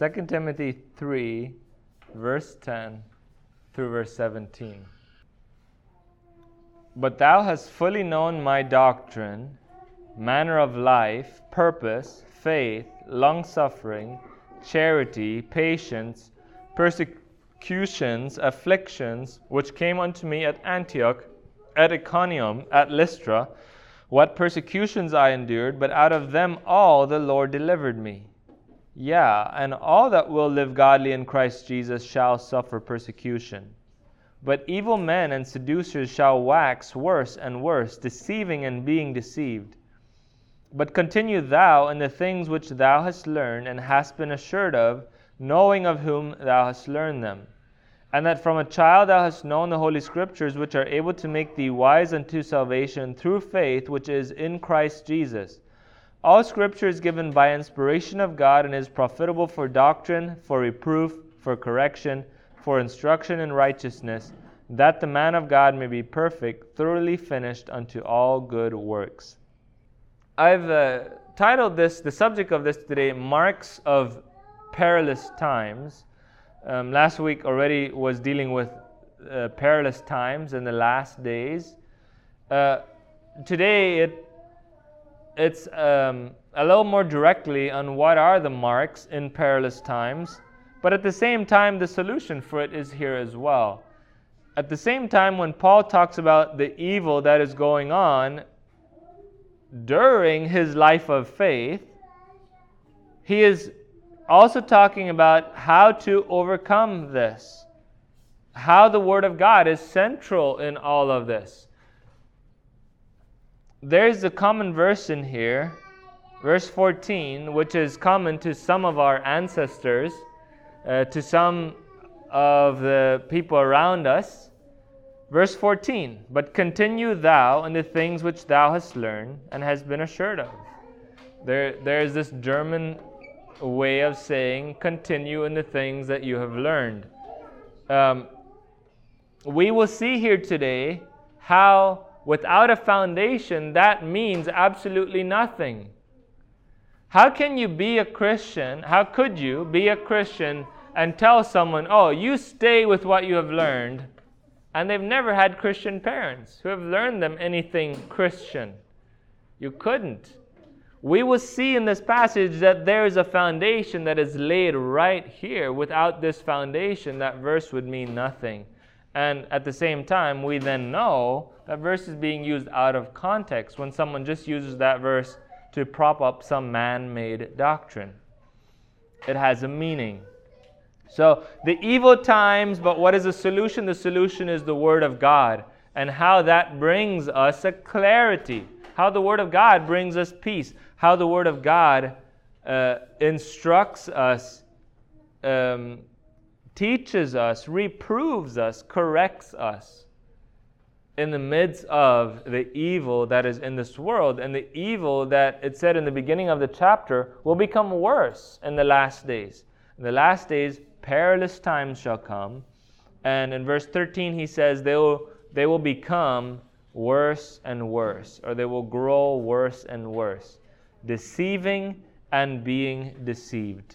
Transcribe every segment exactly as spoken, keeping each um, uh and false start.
Second Timothy three, verse ten through verse seventeen. But thou hast fully known my doctrine, manner of life, purpose, faith, long-suffering, charity, patience, persecutions, afflictions, which came unto me at Antioch, at Iconium, at Lystra, what persecutions I endured, but out of them all the Lord delivered me. Yeah, and all that will live godly in Christ Jesus shall suffer persecution. But evil men and seducers shall wax worse and worse, deceiving and being deceived. But continue thou in the things which thou hast learned and hast been assured of, knowing of whom thou hast learned them. And that from a child thou hast known the Holy Scriptures, which are able to make thee wise unto salvation through faith which is in Christ Jesus. All Scripture is given by inspiration of God and is profitable for doctrine, for reproof, for correction, for instruction in righteousness, that the man of God may be perfect, thoroughly finished unto all good works. I've uh, titled this, the subject of this today, Marks of Perilous Times. Um, last week already was dealing with uh, perilous times in the last days. Uh, today it it's um, a little more directly on what are the marks in perilous times. But at the same time, the solution for it is here as well. At the same time, when Paul talks about the evil that is going on during his life of faith, he is also talking about how to overcome this. How the Word of God is central in all of this. There's a common verse in here, verse fourteen, which is common to some of our ancestors, Uh, to some of the people around us. Verse fourteen, but continue thou in the things which thou hast learned and hast been assured of. There, there is this German way of saying, continue in the things that you have learned. Um, we will see here today how without a foundation, that means absolutely nothing. How can you be a Christian? How could you be a Christian and tell someone, oh, you stay with what you have learned, and they've never had Christian parents who have learned them anything Christian? You couldn't. We will see in this passage that there is a foundation that is laid right here. Without this foundation, that verse would mean nothing. And at the same time, we then know that verse is being used out of context when someone just uses that verse to prop up some man-made doctrine. It has a meaning. So, the evil times, but what is the solution? The solution is the Word of God, and how that brings us a clarity. How the Word of God brings us peace. How the Word of God uh, instructs us, um, teaches us, reproves us, corrects us in the midst of the evil that is in this world. And the evil that it said in the beginning of the chapter will become worse in the last days. In the last days, perilous times shall come. And in verse thirteen, he says they will, they will become worse and worse, or they will grow worse and worse, deceiving and being deceived.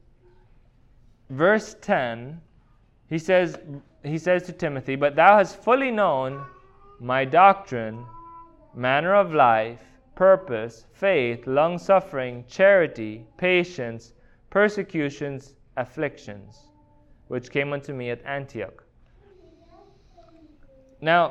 Verse ten, he says, he says to Timothy, but thou hast fully known my doctrine, manner of life, purpose, faith, long-suffering, charity, patience, persecutions, afflictions, which came unto me at Antioch. Now,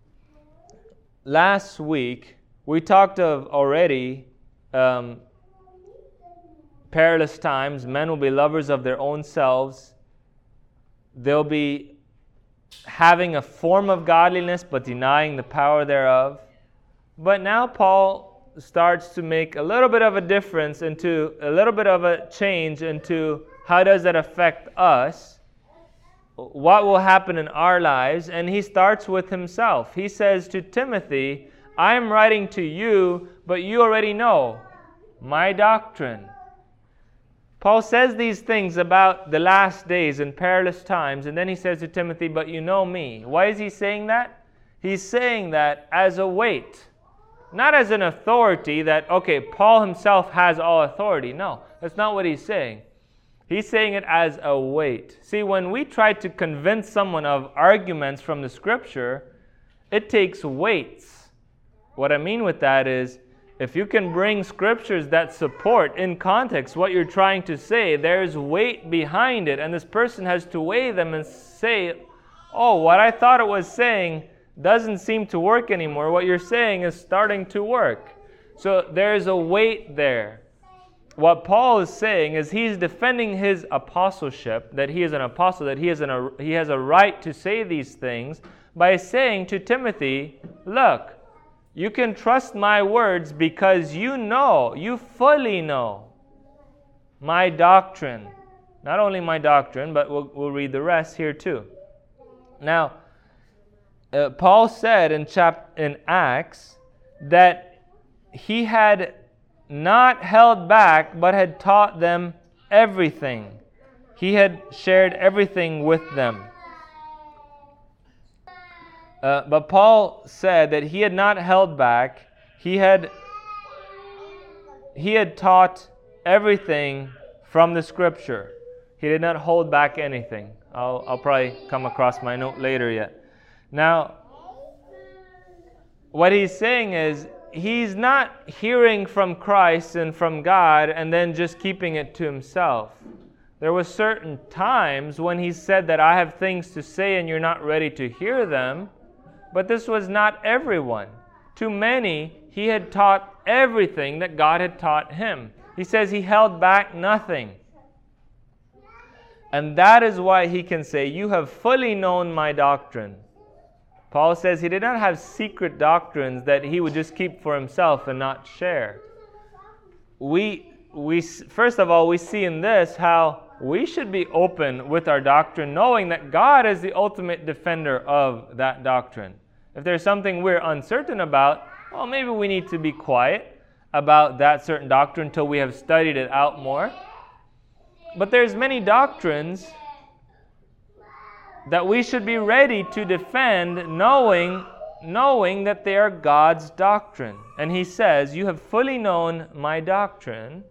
last week, we talked of already um, perilous times. Men will be lovers of their own selves. They'll be having a form of godliness but denying the power thereof. But now Paul starts to make a little bit of a difference into, a little bit of a change into how does that affect us, what will happen in our lives, and he starts with himself. He says to Timothy, I am writing to you, but you already know my doctrine. Paul says these things about the last days and perilous times, and then he says to Timothy, but you know me. Why is he saying that? He's saying that as a weight, not as an authority that, okay, Paul himself has all authority. No, that's not what he's saying. He's saying it as a weight. See, when we try to convince someone of arguments from the Scripture, it takes weights. What I mean with that is, if you can bring scriptures that support in context what you're trying to say, there's weight behind it, and this person has to weigh them and say, oh, what I thought it was saying doesn't seem to work anymore. What you're saying is starting to work. So there's a weight there. What Paul is saying is he's defending his apostleship, that he is an apostle, that he, is an, he has a right to say these things, by saying to Timothy, look, you can trust my words because you know, you fully know my doctrine. Not only my doctrine, but we'll, we'll read the rest here too. Now, uh, Paul said in, chap- in Acts that he had not held back, but had taught them everything. He had shared everything with them. Uh, but Paul said that he had not held back. He had he had taught everything from the Scripture. He did not hold back anything. I'll I'll probably come across my note later yet. Now, what he's saying is he's not hearing from Christ and from God and then just keeping it to himself. There were certain times when he said that I have things to say and you're not ready to hear them. But this was not everyone. To many, he had taught everything that God had taught him. He says he held back nothing. And that is why he can say, you have fully known my doctrine. Paul says he did not have secret doctrines that he would just keep for himself and not share. We, we, first of all, we see in this how we should be open with our doctrine, knowing that God is the ultimate defender of that doctrine. If there's something we're uncertain about, well, maybe we need to be quiet about that certain doctrine until we have studied it out more. But there's many doctrines that we should be ready to defend, knowing, knowing that they are God's doctrine. And he says, you have fully known my doctrine.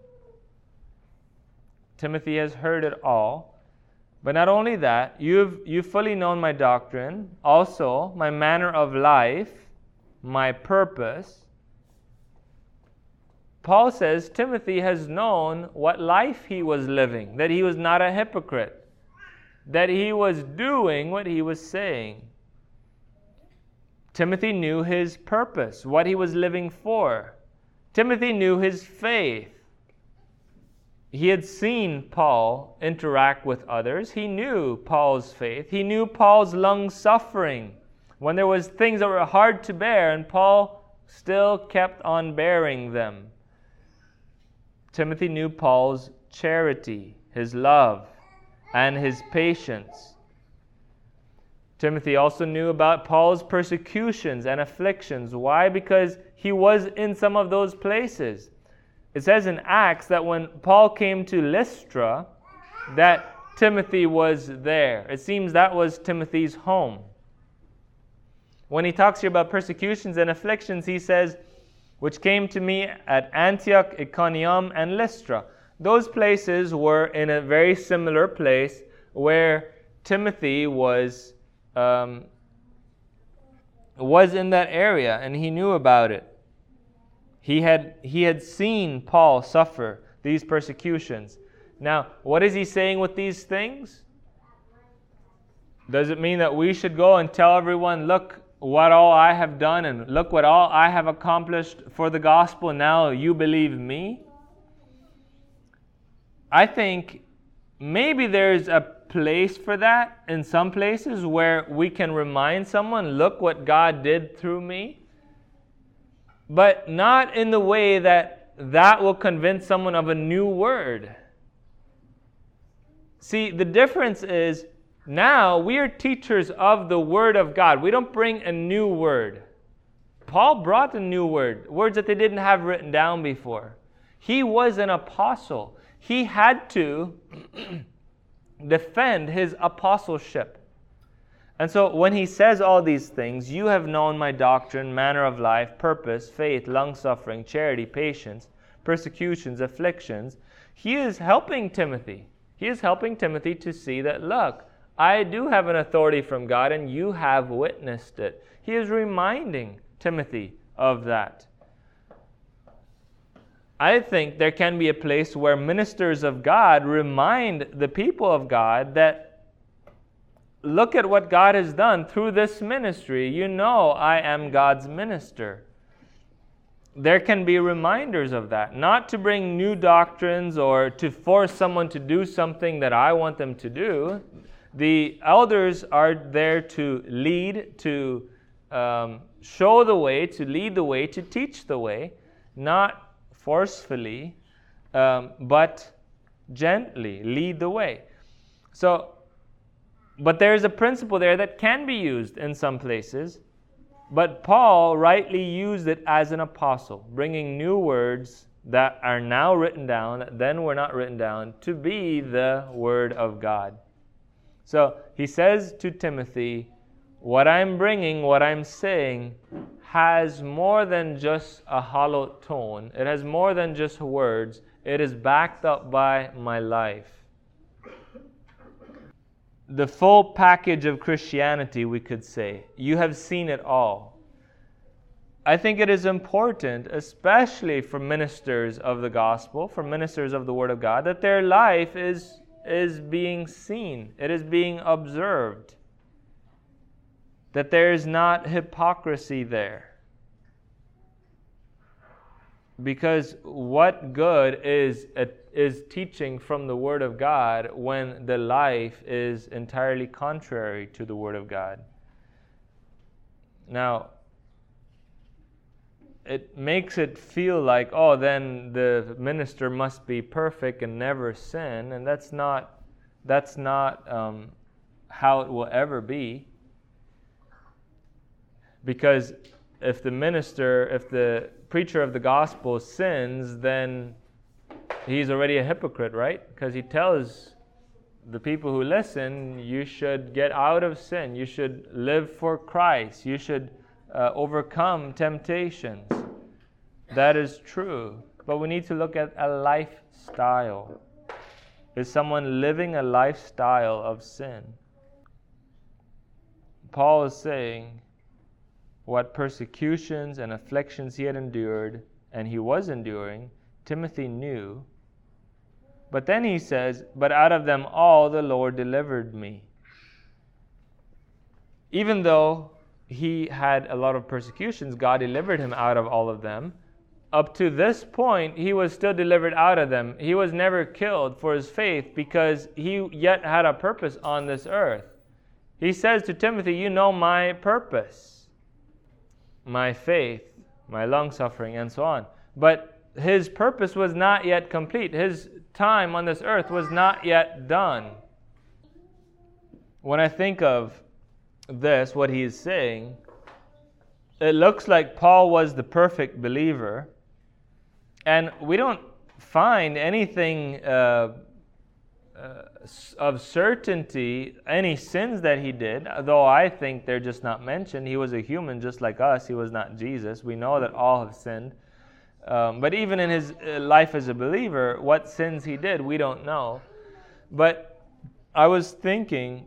Timothy has heard it all. But not only that, you've, you've fully known my doctrine, also my manner of life, my purpose. Paul says Timothy has known what life he was living, that he was not a hypocrite, that he was doing what he was saying. Timothy knew his purpose, what he was living for. Timothy knew his faith. He had seen Paul interact with others. He knew Paul's faith. He knew Paul's long-suffering when there was things that were hard to bear, and Paul still kept on bearing them. Timothy knew Paul's charity, his love, and his patience. Timothy also knew about Paul's persecutions and afflictions. Why? Because he was in some of those places. It says in Acts that when Paul came to Lystra, that Timothy was there. It seems that was Timothy's home. When he talks here about persecutions and afflictions, he says, which came to me at Antioch, Iconium, and Lystra. Those places were in a very similar place where Timothy was, um, was in that area, and he knew about it. He had, he had seen Paul suffer these persecutions. Now, what is he saying with these things? Does it mean that we should go and tell everyone, look what all I have done and look what all I have accomplished for the gospel, now you believe me? I think maybe there's a place for that in some places where we can remind someone, look what God did through me. But not in the way that that will convince someone of a new word. See, the difference is now we are teachers of the Word of God. We don't bring a new word. Paul brought a new word, words that they didn't have written down before. He was an apostle. He had to defend his apostleship. And so when he says all these things, you have known my doctrine, manner of life, purpose, faith, long-suffering, charity, patience, persecutions, afflictions, he is helping Timothy. He is helping Timothy to see that, look, I do have an authority from God and you have witnessed it. He is reminding Timothy of that. I think there can be a place where ministers of God remind the people of God that, look at what God has done through this ministry. You know I am God's minister. There can be reminders of that, not to bring new doctrines or to force someone to do something that I want them to do. The elders are there to lead, to um, show the way, to lead the way, to teach the way, not forcefully, um, but gently lead the way. So, but there is a principle there that can be used in some places. But Paul rightly used it as an apostle, bringing new words that are now written down, that then were not written down, to be the Word of God. So he says to Timothy, what I'm bringing, what I'm saying, has more than just a hollow tone. It has more than just words. It is backed up by my life. The full package of Christianity, we could say. You have seen it all. I think it is important, especially for ministers of the gospel, for ministers of the Word of God, that their life is, is being seen. It is being observed. That there is not hypocrisy there. Because what good is is teaching from the Word of God when the life is entirely contrary to the Word of God? Now, it makes it feel like, oh, then the minister must be perfect and never sin, and that's not that's not um, how it will ever be. Because if the minister, if the preacher of the gospel sins, then he's already a hypocrite, right? Because he tells the people who listen, you should get out of sin. You should live for Christ. You should uh, overcome temptations. That is true. But we need to look at a lifestyle. Is someone living a lifestyle of sin? Paul is saying what persecutions and afflictions he had endured, and he was enduring, Timothy knew. But then he says, but out of them all the Lord delivered me. Even though he had a lot of persecutions, God delivered him out of all of them. Up to this point, he was still delivered out of them. He was never killed for his faith because he yet had a purpose on this earth. He says to Timothy, you know my purpose, my faith, my long-suffering, and so on. But his purpose was not yet complete. His time on this earth was not yet done. When I think of this, what he is saying, it looks like Paul was the perfect believer, and we don't find anything uh, uh, of certainty, any sins that he did, though I think they're just not mentioned. He was a human just like us. He was not Jesus. We know that all have sinned. Um, but even in his life as a believer, what sins he did, we don't know. But I was thinking,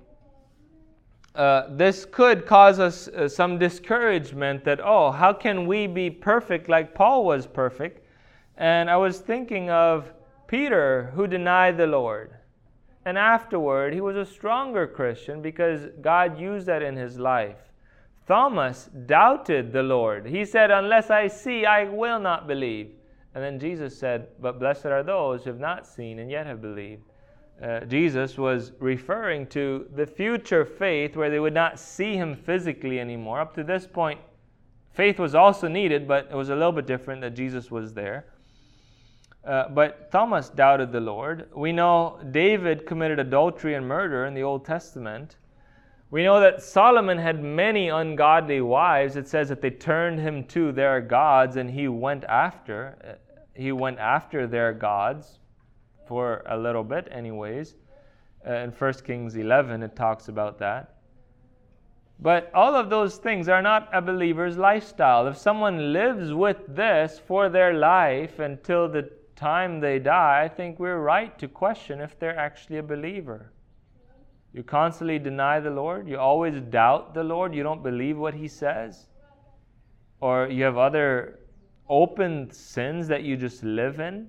uh, this could cause us uh, some discouragement that, oh, how can we be perfect like Paul was perfect? And I was thinking of Peter, who denied the Lord. And afterward, he was a stronger Christian because God used that in his life. Thomas doubted the Lord. He said, unless I see, I will not believe. And then Jesus said, but blessed are those who have not seen and yet have believed. Uh, Jesus was referring to the future faith where they would not see him physically anymore. Up to this point, faith was also needed, but it was a little bit different that Jesus was there. Uh, but Thomas doubted the Lord. We know David committed adultery and murder in the Old Testament. We know that Solomon had many ungodly wives. It says that they turned him to their gods, and he went after. He went after their gods for a little bit anyways. Uh, in First Kings eleven, it talks about that. But all of those things are not a believer's lifestyle. If someone lives with this for their life until the time they die, I think we're right to question if they're actually a believer. You constantly deny the Lord. You always doubt the Lord. You don't believe what He says. Or you have other open sins that you just live in.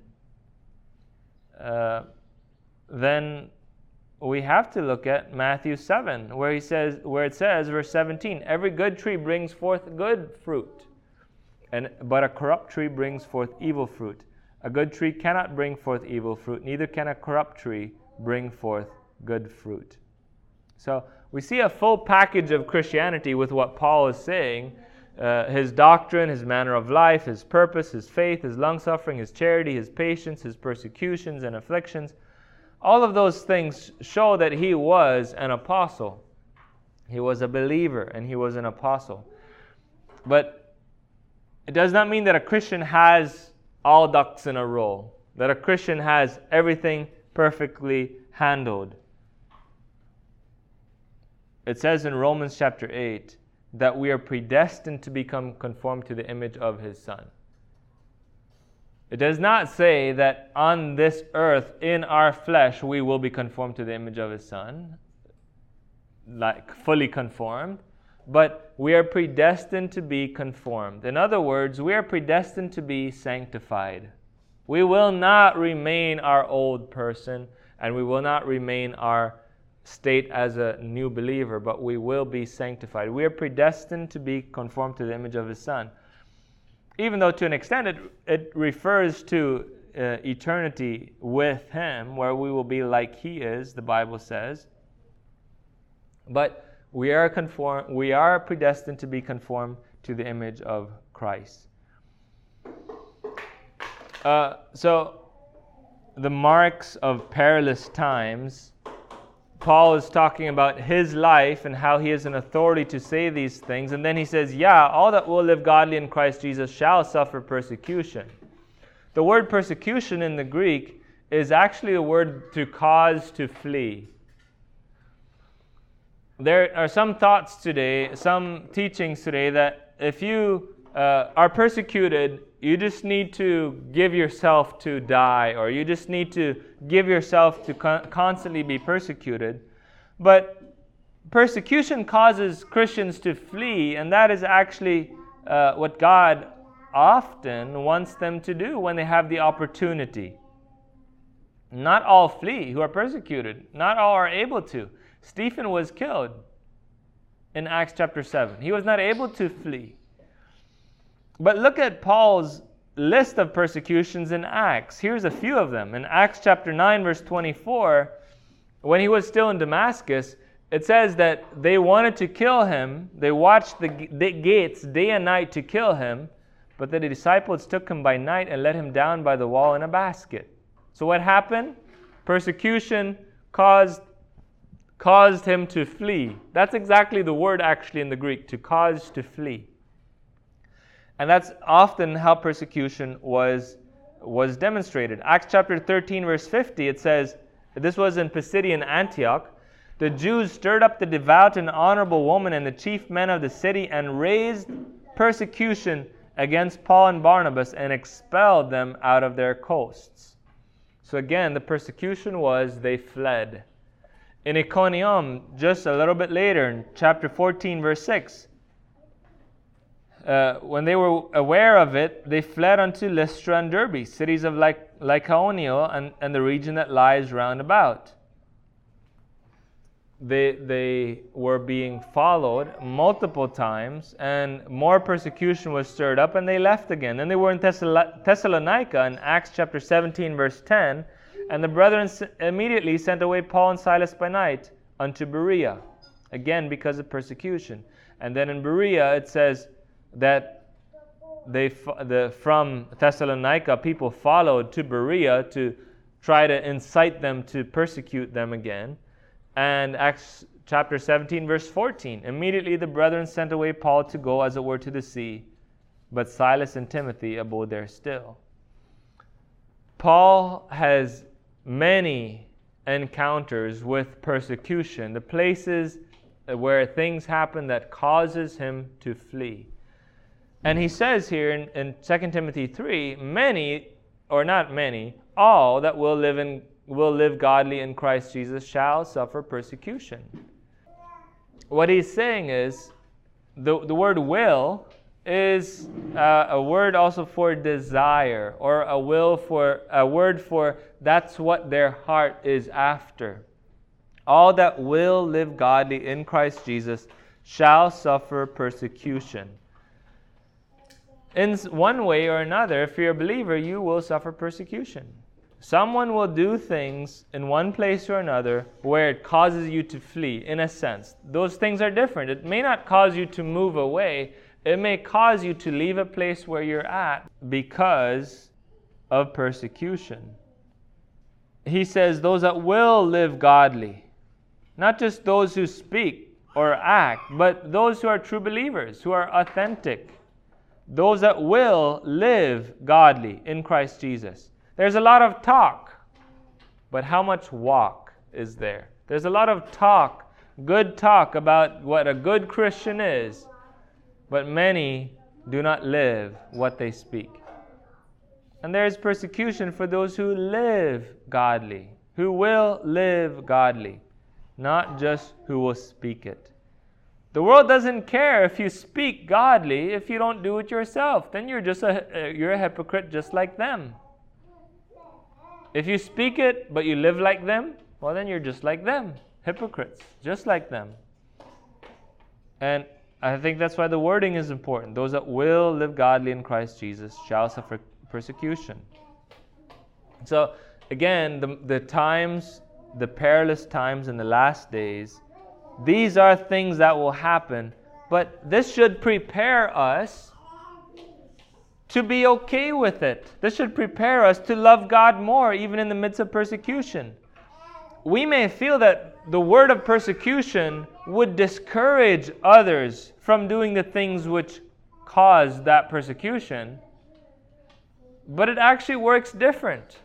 Uh, then we have to look at Matthew seven, where he says, where it says, verse seventeen, every good tree brings forth good fruit, and but a corrupt tree brings forth evil fruit. A good tree cannot bring forth evil fruit, neither can a corrupt tree bring forth good fruit. So we see a full package of Christianity with what Paul is saying. Uh, his doctrine, his manner of life, his purpose, his faith, his long-suffering, his charity, his patience, his persecutions and afflictions. All of those things show that he was an apostle. He was a believer and he was an apostle. But it does not mean that a Christian has all ducks in a row, that a Christian has everything perfectly handled. It says in Romans chapter eight that we are predestined to become conformed to the image of His Son. It does not say that on this earth, in our flesh, we will be conformed to the image of His Son, like fully conformed, but we are predestined to be conformed. In other words, we are predestined to be sanctified. We will not remain our old person, and we will not remain our state as a new believer, but we will be sanctified. We are predestined to be conformed to the image of His Son. Even though to an extent it, it refers to uh, eternity with Him, where we will be like He is, the Bible says. But we are conform, we are predestined to be conformed to the image of Christ. Uh, so, the marks of perilous times. Paul is talking about his life and how he is an authority to say these things. And then he says, yeah, all that will live godly in Christ Jesus shall suffer persecution. The word persecution in the Greek is actually a word to cause to flee. There are some thoughts today, some teachings today, that if you uh, are persecuted, you just need to give yourself to die, or you just need to give yourself to con- constantly be persecuted. But persecution causes Christians to flee, and that is actually uh, what God often wants them to do when they have the opportunity. Not all flee who are persecuted. Not all are able to. Stephen was killed in Acts chapter seven. He was not able to flee. But look at Paul's list of persecutions in Acts. Here's a few of them. In Acts chapter nine, verse twenty-four, when he was still in Damascus, it says that they wanted to kill him. They watched the, the gates day and night to kill him, but the disciples took him by night and let him down by the wall in a basket. So what happened? Persecution caused, caused him to flee. That's exactly the word actually in the Greek, to cause to flee. And that's often how persecution was, was demonstrated. Acts chapter thirteen, verse fifty, it says, this was in Pisidian Antioch, the Jews stirred up the devout and honorable woman and the chief men of the city and raised persecution against Paul and Barnabas and expelled them out of their coasts. So again, the persecution was they fled. In Iconium, just a little bit later, in chapter fourteen, verse six, Uh, when they were aware of it, they fled unto Lystra and Derbe, cities of Lyc- Lycaonia and, and the region that lies round about. They, they were being followed multiple times, and more persecution was stirred up, and they left again. Then they were in Thessal- Thessalonica in Acts chapter seventeen, verse ten, and the brethren immediately sent away Paul and Silas by night unto Berea, again because of persecution. And then in Berea it says that they the from Thessalonica people followed to Berea to try to incite them to persecute them again. And Acts chapter seventeen, verse fourteen, immediately the brethren sent away Paul to go as it were to the sea, but Silas and Timothy abode there still. Paul has many encounters with persecution, the places where things happen that causes him to flee. And he says here in, in Second Timothy three, many or not many, all that will live in will live godly in Christ Jesus shall suffer persecution. What he's saying is, the, the word will is uh, a word also for desire, or a will for a word for that's what their heart is after. All that will live godly in Christ Jesus shall suffer persecution. In one way or another, if you're a believer, you will suffer persecution. Someone will do things in one place or another where it causes you to flee, in a sense. Those things are different. It may not cause you to move away. It may cause you to leave a place where you're at because of persecution. He says those that will live godly, not just those who speak or act, but those who are true believers, who are authentic. Those that will live godly in Christ Jesus. There's a lot of talk, but how much walk is there? There's a lot of talk, good talk about what a good Christian is, but many do not live what they speak. And there is persecution for those who live godly, who will live godly, not just who will speak it. The world doesn't care if you speak godly if you don't do it yourself. Then you're just a you're a hypocrite just like them. If you speak it but you live like them, well then you're just like them, hypocrites, just like them. And I think that's why the wording is important. Those that will live godly in Christ Jesus shall suffer persecution. So again, the, the times, the perilous times in the last days, these are things that will happen, but this should prepare us to be okay with it. This should prepare us to love God more, even in the midst of persecution. We may feel that the word of persecution would discourage others from doing the things which cause that persecution, but it actually works different.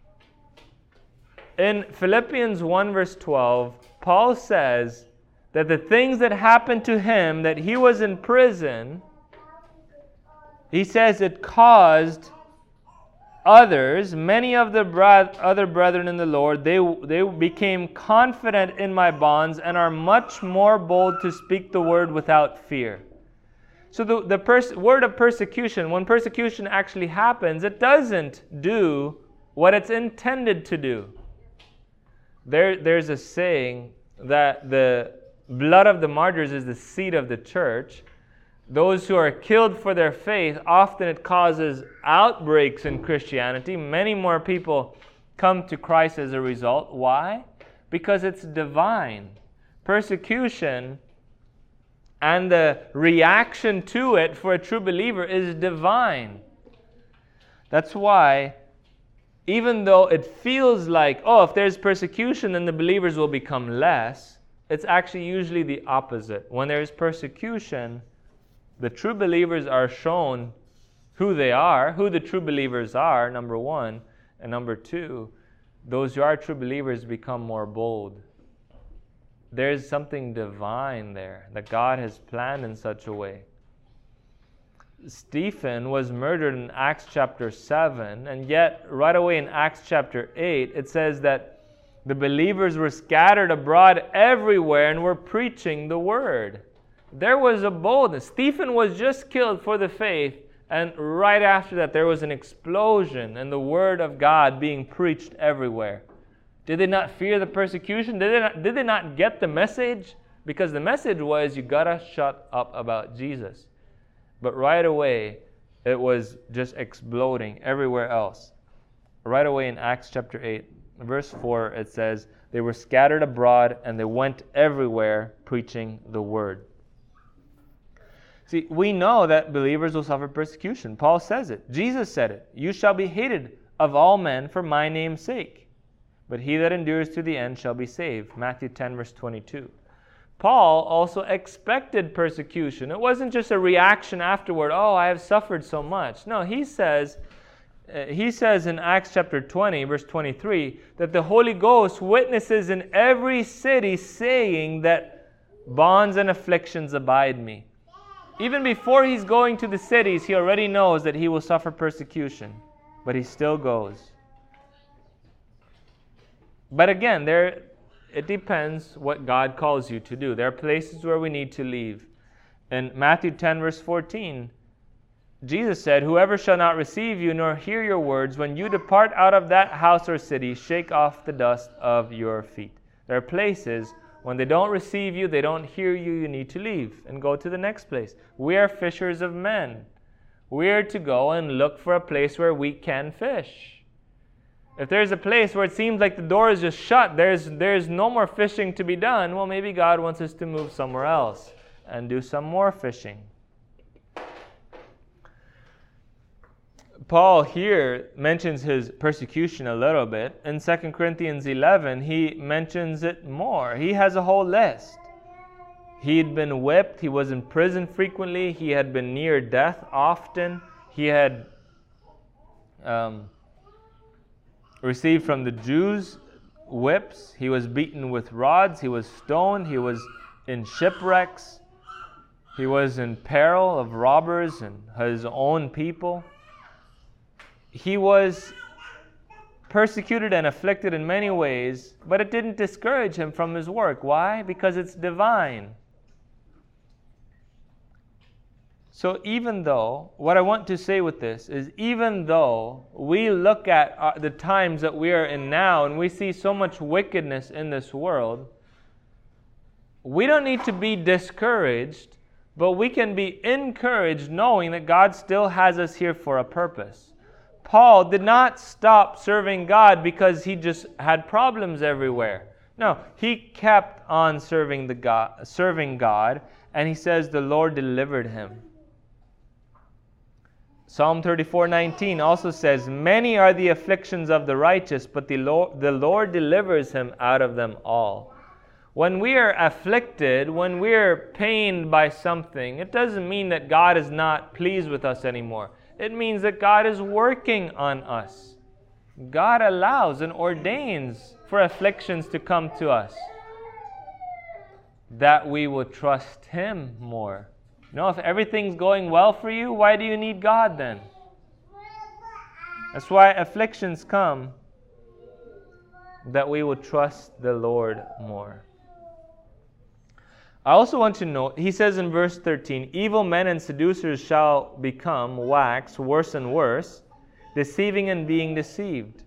In Philippians one verse twelve, Paul says that the things that happened to him, that he was in prison, he says it caused others, many of the bro- other brethren in the Lord, they, they became confident in my bonds and are much more bold to speak the word without fear. So the, the pers- word of persecution, when persecution actually happens, it doesn't do what it's intended to do. There, there's a saying that the blood of the martyrs is the seed of the church. Those who are killed for their faith, often it causes outbreaks in Christianity. Many more people come to Christ as a result. Why? Because it's divine. Persecution and the reaction to it for a true believer is divine. That's why, even though it feels like, oh, if there's persecution, then the believers will become less, it's actually usually the opposite. When there is persecution, the true believers are shown who they are, who the true believers are, number one. And number two, those who are true believers become more bold. There's something divine there that God has planned in such a way. Stephen was murdered in Acts chapter seven, and yet right away in Acts chapter eight, it says that the believers were scattered abroad everywhere and were preaching the word. There was a boldness. Stephen was just killed for the faith, and right after that there was an explosion and the word of God being preached everywhere. Did they not fear the persecution? Did they not, did they not get the message? Because the message was, you gotta shut up about Jesus. But right away, it was just exploding everywhere else. Right away in Acts chapter eight, verse four, it says, they were scattered abroad and they went everywhere preaching the word. See, we know that believers will suffer persecution. Paul says it. Jesus said it. You shall be hated of all men for my name's sake, but he that endures to the end shall be saved. Matthew ten, verse twenty-two. Paul also expected persecution. It wasn't just a reaction afterward, oh, I have suffered so much. No, he says, uh, he says in Acts chapter twenty, verse twenty-three, that the Holy Ghost witnesses in every city saying that bonds and afflictions abide me. Even before he's going to the cities, he already knows that he will suffer persecution. but he still goes. But again, there it depends what God calls you to do. There are places where we need to leave. In Matthew ten, verse fourteen, Jesus said, "Whoever shall not receive you nor hear your words, when you depart out of that house or city, shake off the dust of your feet." There are places when they don't receive you, they don't hear you, you need to leave and go to the next place. We are fishers of men. We are to go and look for a place where we can fish. If there's a place where it seems like the door is just shut, there's, there's no more fishing to be done, well, maybe God wants us to move somewhere else and do some more fishing. Paul here mentions his persecution a little bit. In Second Corinthians eleven, he mentions it more. He has a whole list. He had been whipped. He was in prison frequently. He had been near death often. He had um, received from the Jews whips. He was beaten with rods. He was stoned. He was in shipwrecks. He was in peril of robbers and his own people. He was persecuted and afflicted in many ways, but it didn't discourage him from his work. Why? Because it's divine. So even though, what I want to say with this is, even though we look at uh, the times that we are in now and we see so much wickedness in this world, we don't need to be discouraged, but we can be encouraged knowing that God still has us here for a purpose. Paul did not stop serving God because he just had problems everywhere. No, he kept on serving the God, serving God, and he says the Lord delivered him. Psalm thirty-four nineteen also says, "Many are the afflictions of the righteous, but the Lord, the Lord delivers him out of them all." When we are afflicted, when we are pained by something, it doesn't mean that God is not pleased with us anymore. It means that God is working on us. God allows and ordains for afflictions to come to us, that we will trust Him more. You know, if everything's going well for you, why do you need God then? That's why afflictions come, that we will trust the Lord more. I also want to note, he says in verse thirteen, "Evil men and seducers shall become, wax, worse and worse, deceiving and being deceived."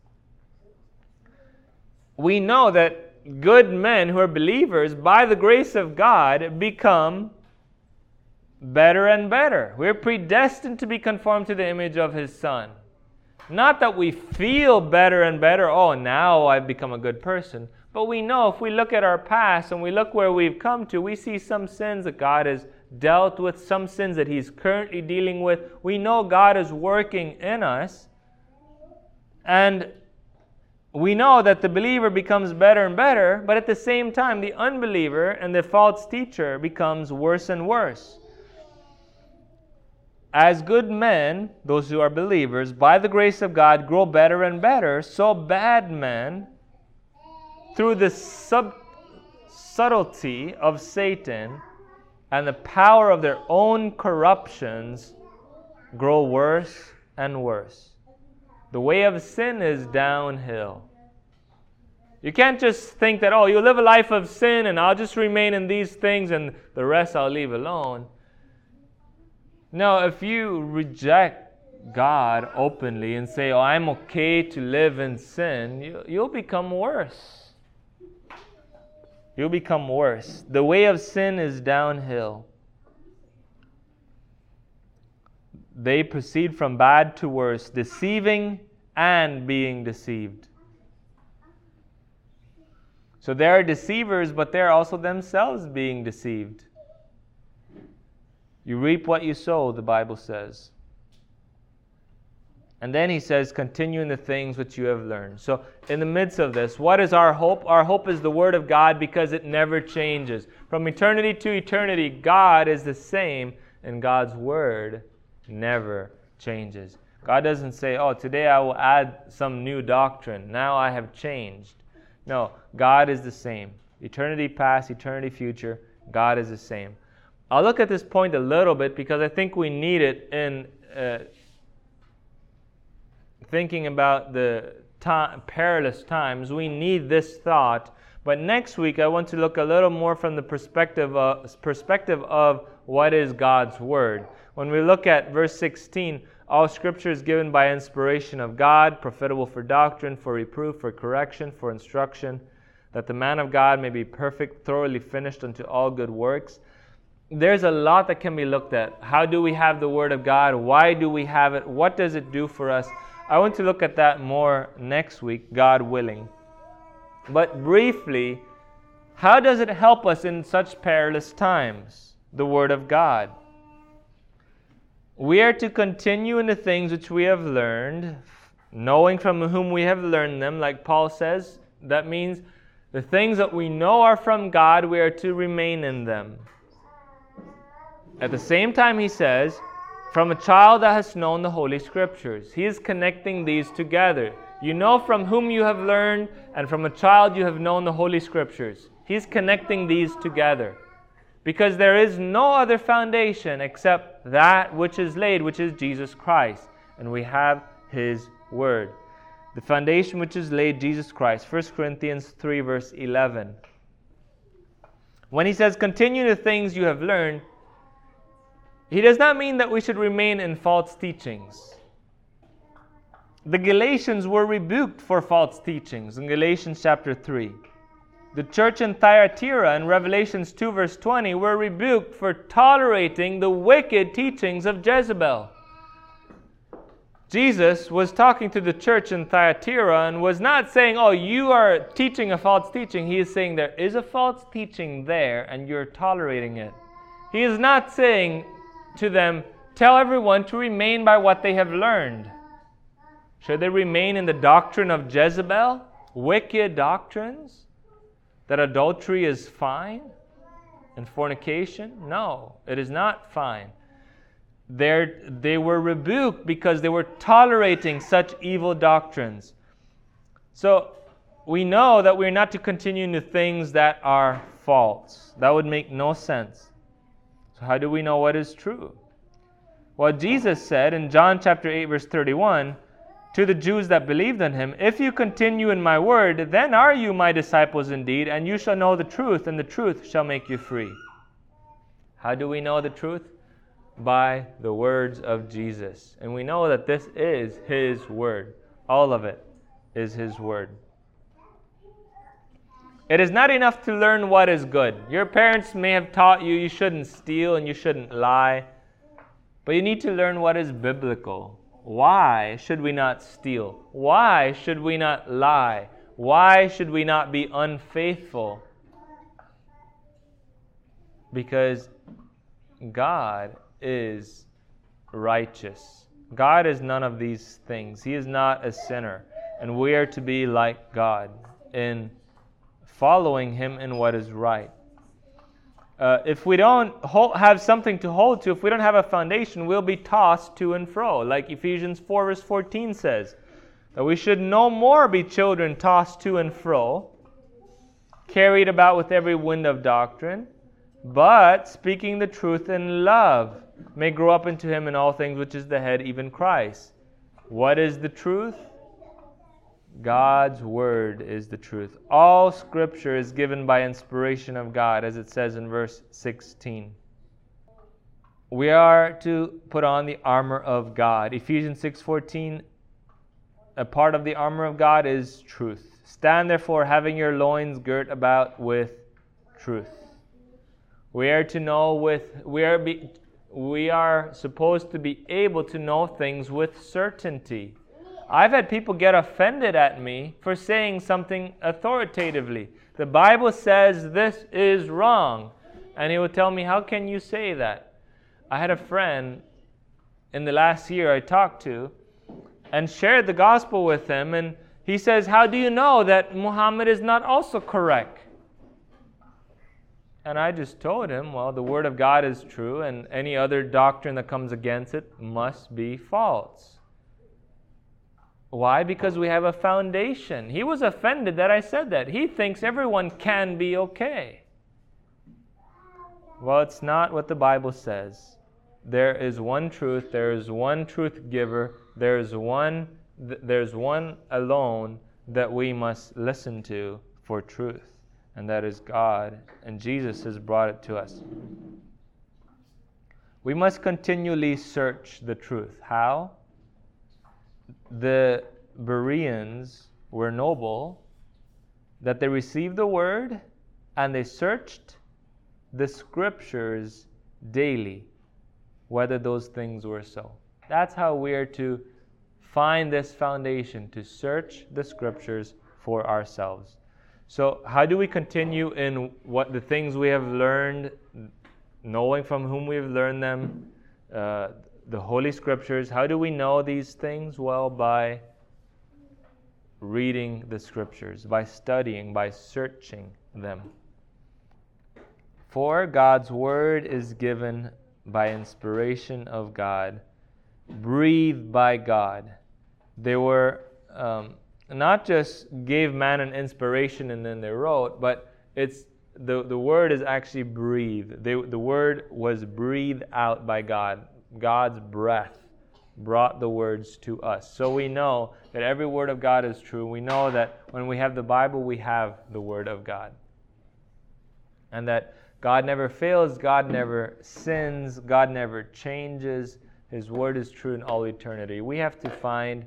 We know that good men who are believers, by the grace of God, become better and better. We're predestined to be conformed to the image of His Son. Not that we feel better and better, oh, now I've become a good person. But we know if we look at our past and we look where we've come to, we see some sins that God has dealt with, some sins that He's currently dealing with. We know God is working in us. And we know that the believer becomes better and better, but at the same time, the unbeliever and the false teacher becomes worse and worse. As good men, those who are believers, by the grace of God, grow better and better, so bad men, through the sub- subtlety of Satan and the power of their own corruptions, grow worse and worse. The way of sin is downhill. You can't just think that, oh, you live a life of sin and I'll just remain in these things and the rest I'll leave alone. No, if you reject God openly and say, oh, I'm okay to live in sin, you, you'll become worse. You'll become worse. The way of sin is downhill. They proceed from bad to worse, deceiving and being deceived. So there are deceivers, but they're also themselves being deceived. You reap what you sow, the Bible says. And then he says, continue in the things which you have learned. So in the midst of this, what is our hope? Our hope is the Word of God because it never changes. From eternity to eternity, God is the same and God's Word never changes. God doesn't say, oh, today I will add some new doctrine. Now I have changed. No, God is the same. Eternity past, eternity future, God is the same. I'll look at this point a little bit because I think we need it in... Uh, thinking about the ta- perilous times, we need this thought. But next week, I want to look a little more from the perspective of, perspective of what is God's Word. When we look at verse sixteen, all Scripture is given by inspiration of God, profitable for doctrine, for reproof, for correction, for instruction, that the man of God may be perfect, thoroughly finished unto all good works. There's a lot that can be looked at. How do we have the Word of God? Why do we have it? What does it do for us? I want to look at that more next week, God willing. But briefly, how does it help us in such perilous times? The Word of God. We are to continue in the things which we have learned, knowing from whom we have learned them, like Paul says. That means the things that we know are from God, we are to remain in them. At the same time, he says, from a child that has known the Holy Scriptures. He is connecting these together. You know from whom you have learned, and from a child you have known the Holy Scriptures. He's connecting these together. Because there is no other foundation except that which is laid, which is Jesus Christ. And we have His Word. The foundation which is laid, Jesus Christ. First Corinthians three, verse eleven. When he says, continue the things you have learned, he does not mean that we should remain in false teachings. The Galatians were rebuked for false teachings in Galatians chapter three. The church in Thyatira in Revelations two verse twenty were rebuked for tolerating the wicked teachings of Jezebel. Jesus was talking to the church in Thyatira and was not saying, oh, you are teaching a false teaching. He is saying there is a false teaching there and you're tolerating it. He is not saying to them, tell everyone to remain by what they have learned. Should they remain in the doctrine of Jezebel? Wicked doctrines? That adultery is fine? And fornication? No, it is not fine. They're, they were rebuked because they were tolerating such evil doctrines. So, we know that we're not to continue in the things that are false. That would make no sense. So how do we know what is true? Well, Jesus said in John chapter eight, verse thirty-one, to the Jews that believed on him, if you continue in my word, then are you my disciples indeed, and you shall know the truth, and the truth shall make you free. How do we know the truth? By the words of Jesus. And we know that this is His word. All of it is His word. It is not enough to learn what is good. Your parents may have taught you you shouldn't steal and you shouldn't lie, but you need to learn what is biblical. Why should we not steal? Why should we not lie? Why should we not be unfaithful? Because God is righteous. God is none of these things. He is not a sinner. And we are to be like God in following Him in what is right. Uh, if we don't hold, have something to hold to, if we don't have a foundation, we'll be tossed to and fro. Like Ephesians four verse fourteen says, that we should no more be children tossed to and fro, carried about with every wind of doctrine, but speaking the truth in love, may grow up into Him in all things, which is the head, even Christ. What is the truth? God's Word is the truth. All Scripture is given by inspiration of God, as it says in verse sixteen. We are to put on the armor of God. Ephesians six fourteen, a part of the armor of God is truth. Stand therefore, having your loins girt about with truth. We are to know with, we are, be, we are supposed to be able to know things with certainty. I've had people get offended at me for saying something authoritatively. The Bible says this is wrong. And he would tell me, how can you say that? I had a friend in the last year I talked to and shared the gospel with him. And he says, how do you know that Muhammad is not also correct? And I just told him, well, the Word of God is true and any other doctrine that comes against it must be false. Why? Because we have a foundation. He was offended that I said that. He thinks everyone can be okay. Well, it's not what the Bible says. There is one truth. There is one truth giver. There is one th- there's one alone that we must listen to for truth, and that is God, and Jesus has brought it to us. We must continually search the truth. How? The Bereans were noble, that they received the word and they searched the scriptures daily, whether those things were so. That's how we are to find this foundation, to search the scriptures for ourselves. So how do we continue in what the things we have learned, knowing from whom we've learned them, uh, the Holy Scriptures? How do we know these things? Well, by reading the Scriptures, by studying, by searching them. For God's Word is given by inspiration of God, breathed by God. They were um, not just gave man an inspiration and then they wrote, but it's the, the Word is actually breathed. They, the Word was breathed out by God. God's breath brought the words to us. So we know that every word of God is true. We know that when we have the Bible, we have the Word of God. And that God never fails, God never sins, God never changes. His Word is true in all eternity. We have to find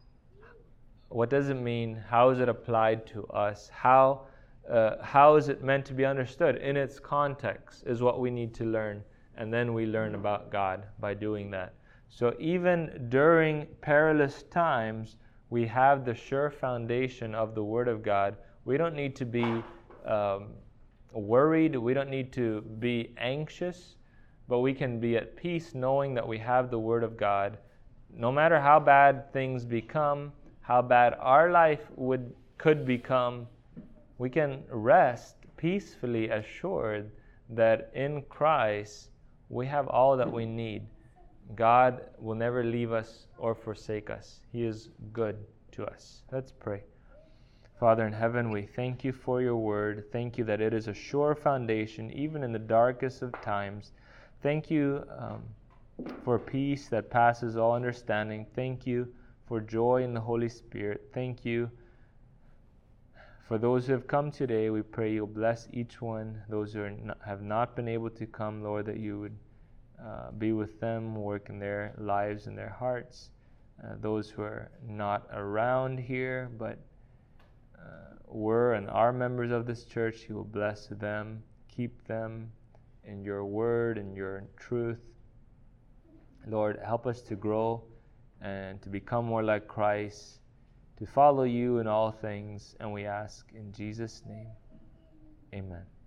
what does it mean, how is it applied to us, how, uh, how is it meant to be understood in its context is what we need to learn. And then we learn about God by doing that. So even during perilous times, we have the sure foundation of the Word of God. We don't need to be um, worried. We don't need to be anxious, but we can be at peace knowing that we have the Word of God. No matter how bad things become, how bad our life would could become, we can rest peacefully assured that in Christ we have all that we need. God will never leave us or forsake us. He is good to us. Let's pray. Father in heaven, we thank you for your word. Thank you that it is a sure foundation, even in the darkest of times. Thank you um, for peace that passes all understanding. Thank you for joy in the Holy Spirit. Thank you for those who have come today. We pray you'll bless each one. Those who are not, have not been able to come, Lord, that you would Uh, be with them, work in their lives and their hearts. Uh, those who are not around here, but uh, were and are members of this church, you will bless them, keep them in your word and your truth. Lord, help us to grow and to become more like Christ, to follow you in all things, and we ask in Jesus' name, amen.